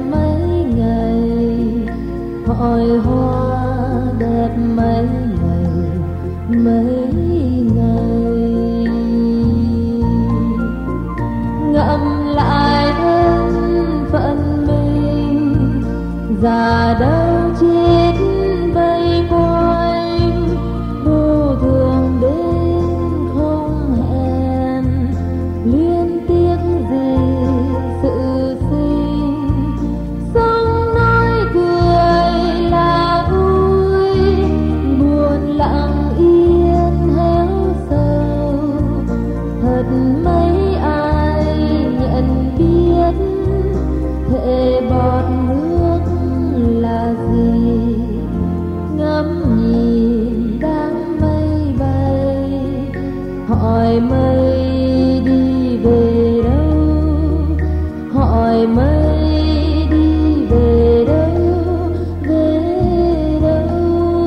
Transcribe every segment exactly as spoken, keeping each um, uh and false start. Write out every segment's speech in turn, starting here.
mấy ngày, hỏi hoa đẹp mấy ngày, mấy ngày. Ngẫm lại thân phận mình, già đâu chết vây quanh, vô thường đến không hẹn, liên tiếc gì sự sinh. Sống nói cười là vui, buồn lặng yên héo sầu. Thật mấy ai nhận biết thể bọt nước là gì. Ngắm nhìn đám mây bay, hỏi mây đi về đâu, hỏi mây đi về đâu, về đâu.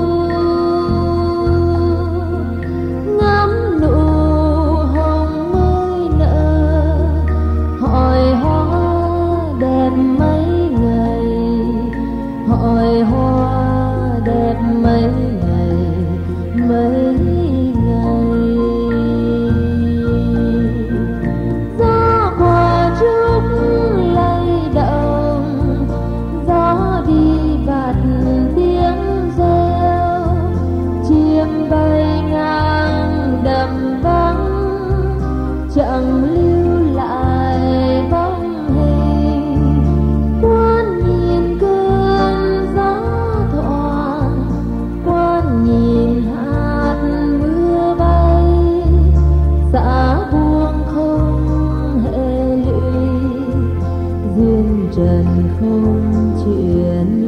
Ngắm nụ hồng mới nở, hỏi hoa đẹp mấy ngày, hỏi hoa đẹp mấy ngày, mấy ngày. Gió qua trúc lay động, gió đi bạt tiếng reo, chim bay ngang đầm vắng, chẳng lưu lại bóng hình. Quan nhìn cơn gió thoảng, quan nhìn hạt mưa bay, xã buông không hệ lụy, duyên trần không chuyện